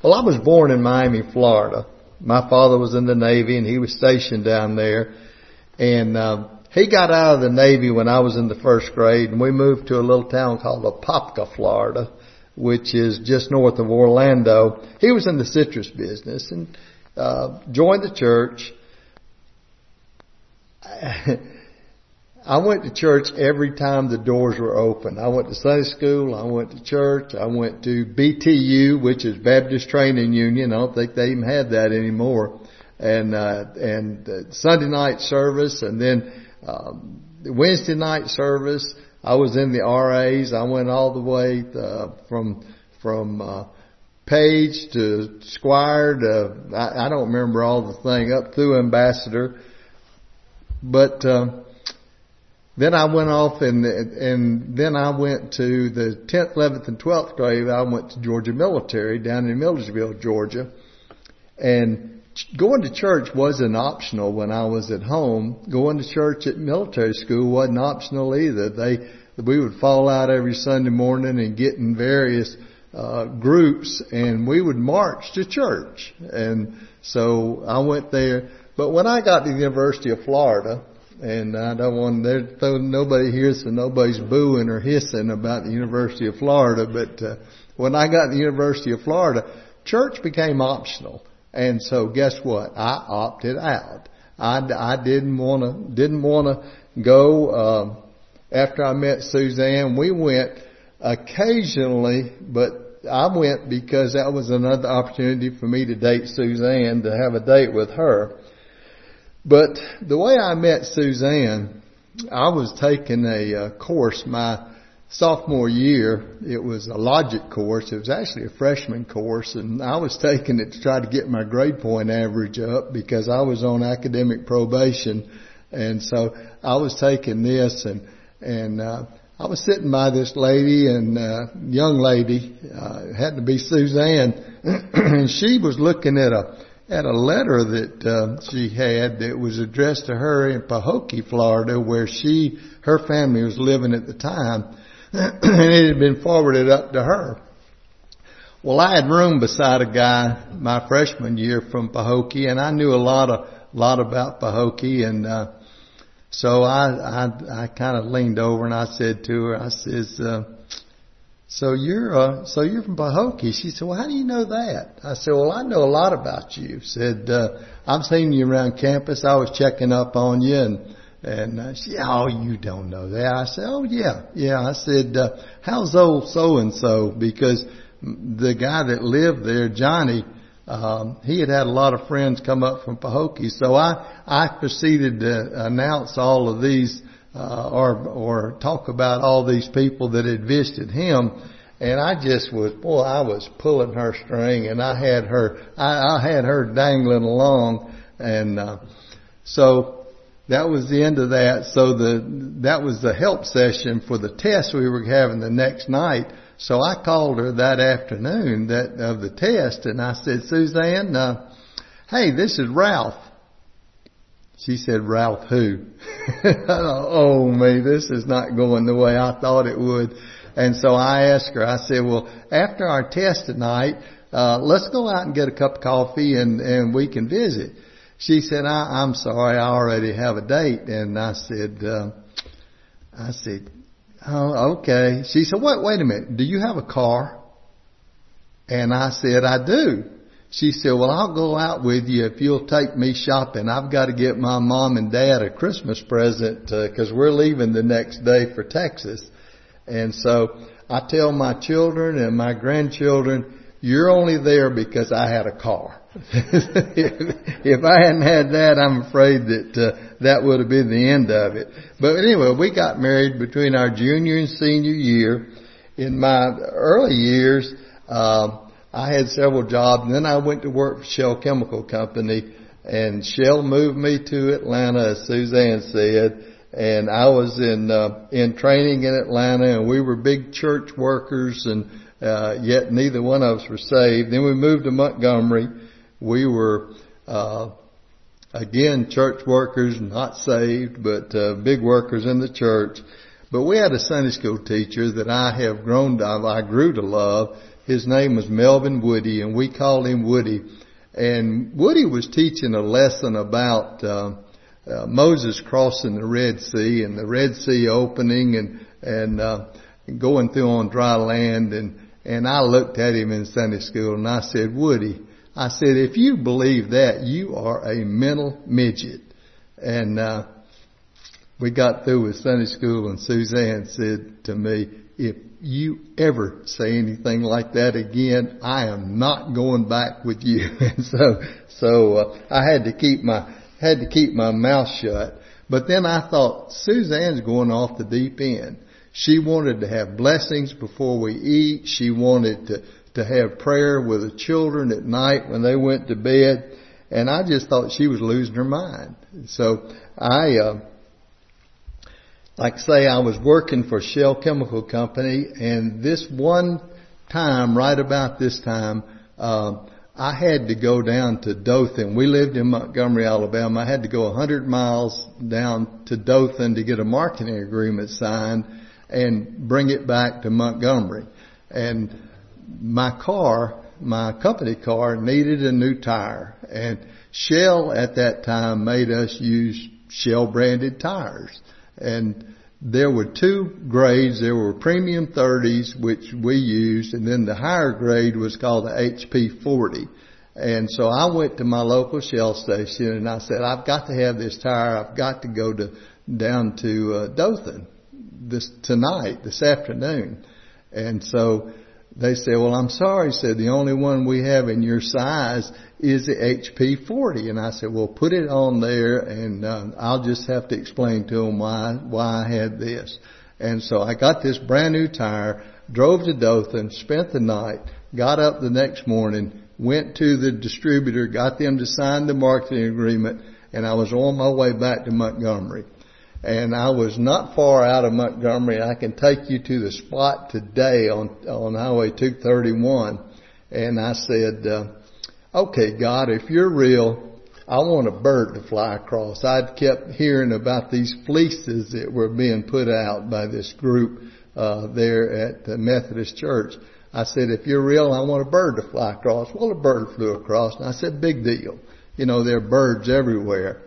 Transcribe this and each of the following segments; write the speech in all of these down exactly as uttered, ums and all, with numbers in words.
Well, I was born in Miami, Florida. My father was in the Navy and he was stationed down there. And, um, he got out of the Navy when I was in the first grade, and we moved to a little town called Apopka, Florida, which is just north of Orlando. He was in the citrus business and uh joined the church. I went to church every time the doors were open. I went to Sunday school. I went to church. I went to B T U, which is Baptist Training Union. I don't think they even have that anymore. And, uh, and uh, Sunday night service, and then, um, Wednesday night service. I was in the R As. I went all the way, uh, from, from, uh, page to squire to, I, I don't remember all the thing, up through ambassador. But, um, then I went off and, and then I went to the tenth, eleventh, and twelfth grade. I went to Georgia Military down in Millersville, Georgia. And going to church wasn't optional when I was at home. Going to church at military school wasn't optional either. They, we would fall out every Sunday morning and get in various, uh, groups, and we would march to church. And so I went there. But when I got to the University of Florida, and I don't want there, nobody here, so nobody's booing or hissing about the University of Florida. But uh, when I got to the University of Florida, church became optional, and so guess what? I opted out. I, I didn't want to didn't want to go. Uh, after I met Suzanne, we went occasionally, but I went because that was another opportunity for me to date Suzanne, to have a date with her. But the way I met Suzanne, I was taking a uh, course my sophomore year. It was a logic course. It was actually a freshman course, and I was taking it to try to get my grade point average up because I was on academic probation. And so I was taking this, and and uh, I was sitting by this lady, and uh, young lady, uh, had to be Suzanne, and she was looking at a at a letter that uh, she had that was addressed to her in Pahokee, Florida, where she, her family was living at the time, and it had been forwarded up to her. Well, I had roomed beside a guy my freshman year from Pahokee, and I knew a lot of lot about Pahokee, and uh, so I I, I kind of leaned over and I said to her, I says, uh, So you're, uh, so you're from Pahokee. She said, well, how do you know that? I said, well, I know a lot about you. Said, uh, I've seen you around campus. I was checking up on you, and, and, uh, she said, oh, you don't know that. I said, oh, yeah, yeah. I said, uh, how's old so-and-so? Because the guy that lived there, Johnny, um, he had had a lot of friends come up from Pahokee. So I, I proceeded to announce all of these Uh, or, or talk about all these people that had visited him. And I just was, boy, I was pulling her string, and I had her, I, I had her dangling along. And, uh, so that was the end of that. So the, that was the help session for the test we were having the next night. So I called her that afternoon that of the test, and I said, Suzanne, uh, hey, this is Ralph. She said, Ralph who? Oh, me, this is not going the way I thought it would. And so I asked her, I said, well, after our test tonight, uh, let's go out and get a cup of coffee and, and we can visit. She said, I, I'm sorry, I already have a date. And I said, uh, I said, oh, okay. She said, wait, wait a minute. Do you have a car? And I said, I do. She said, well, I'll go out with you if you'll take me shopping. I've got to get my mom and dad a Christmas present because uh, we're leaving the next day for Texas. And so I tell my children and my grandchildren, you're only there because I had a car. if, if I hadn't had that, I'm afraid that uh, that would have been the end of it. But anyway, we got married between our junior and senior year. In my early years, uh, I had several jobs, and then I went to work for Shell Chemical Company, and Shell moved me to Atlanta, as Suzanne said, and I was in uh, in training in Atlanta, and we were big church workers, and uh, yet neither one of us were saved. Then we moved to Montgomery. We were uh, again church workers, not saved, but uh, big workers in the church. But we had a Sunday school teacher that I have grown to, I grew to love. his name was Melvin Woody, and we called him Woody. And Woody was teaching a lesson about uh, uh, Moses crossing the Red Sea and the Red Sea opening and and uh, going through on dry land. And and I looked at him in Sunday school and I said, Woody, I said, if you believe that, you are a mental midget. And uh, we got through with Sunday school, and Suzanne said to me, if you ever say anything like that again, I am not going back with you. And so, so uh, I had to keep my had to keep my mouth shut. But then I thought, Suzanne's going off the deep end. She wanted to have blessings before we eat. She wanted to to have prayer with the children at night when they went to bed, and I just thought she was losing her mind. So I. Uh, Like I say, I was working for Shell Chemical Company, and this one time, right about this time, uh, I had to go down to Dothan. We lived in Montgomery, Alabama. I had to go one hundred miles down to Dothan to get a marketing agreement signed and bring it back to Montgomery. And my car, my company car, needed a new tire. And Shell at that time made us use Shell branded tires. And there were two grades. There were premium thirties, which we used, and then the higher grade was called the H P forty. And so I went to my local Shell station and I said, I've got to have this tire. I've got to go to down to uh, Dothan this tonight, this afternoon. And so they said, well, I'm sorry. Said the only one we have in your size is the H P forty. And I said, well, put it on there, and uh, I'll just have to explain to them why why I had this. And so I got this brand new tire, drove to Dothan, spent the night, got up the next morning, went to the distributor, got them to sign the marketing agreement, and I was on my way back to Montgomery. And I was not far out of Montgomery. I can take you to the spot today on on Highway two thirty-one. And I said, uh, okay, God, if you're real, I want a bird to fly across. I'd kept hearing about these fleeces that were being put out by this group uh, there at the Methodist Church. I said, if you're real, I want a bird to fly across. Well, a bird flew across. And I said, big deal. You know, there are birds everywhere.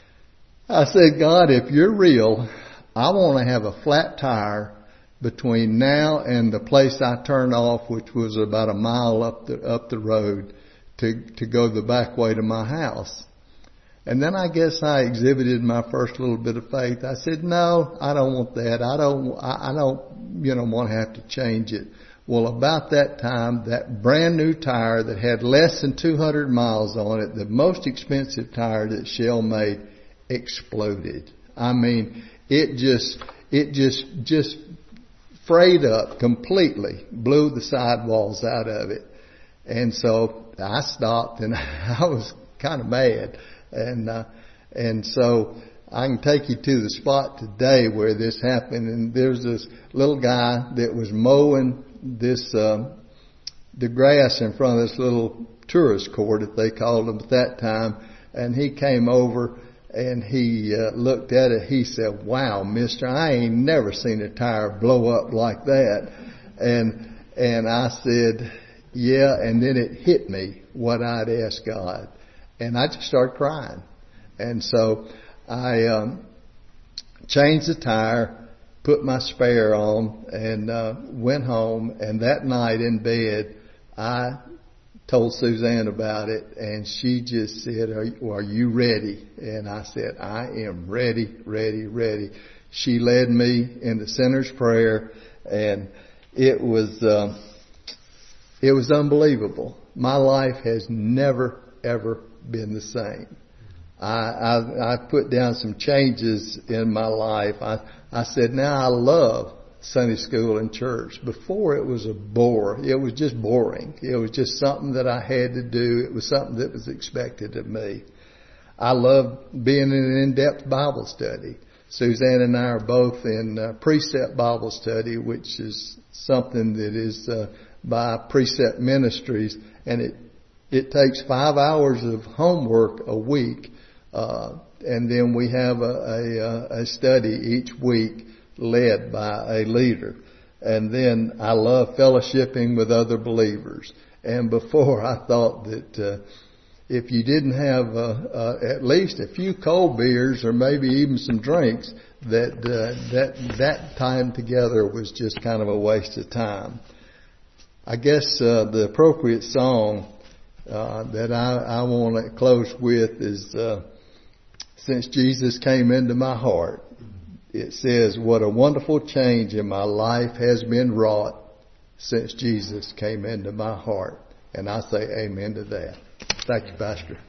I said, God, if you're real, I want to have a flat tire between now and the place I turned off, which was about a mile up the up the road, to to go the back way to my house. And then I guess I exhibited my first little bit of faith. I said, no, I don't want that. I don't, I, I don't, you know, want to have to change it. Well, about that time, that brand new tire that had less than two hundred miles on it, the most expensive tire that Shell made, exploded. I mean, it just, it just, just frayed up completely, blew the sidewalls out of it. And so I stopped and I was kind of mad. And, uh, and so I can take you to the spot today where this happened. And there's this little guy that was mowing this, uh, the grass in front of this little tourist court, that they called them at that time. And he came over and he uh, looked at it. He said, wow, mister, I ain't never seen a tire blow up like that. And, and I said, yeah. And then it hit me what I'd asked God. And I just started crying. And so I, um, changed the tire, put my spare on, and, uh, went home. And that night in bed, I told Suzanne about it, and she just said, are you, are you ready? And I said, I am ready, ready, ready. She led me in the sinner's prayer, and it was, uh, it was unbelievable. My life has never, ever been the same. I, I, I put down some changes in my life. I, I said, now I love Sunday school and church. Before it was a bore. It was just boring. It was just something that I had to do. It was something that was expected of me. I love being in an in-depth Bible study. Suzanne and I are both in uh, Precept Bible Study, which is something that is uh, by Precept Ministries, and it it takes five hours of homework a week, uh, and then we have a, a, a study each week led by a leader. And then I love fellowshipping with other believers. And before I thought that uh, if you didn't have uh, uh, at least a few cold beers or maybe even some drinks, that uh, that that time together was just kind of a waste of time. I guess uh, the appropriate song uh, that I, I want to close with is uh, Since Jesus Came Into My Heart. It says, what a wonderful change in my life has been wrought since Jesus came into my heart. And I say amen to that. Thank you, Pastor.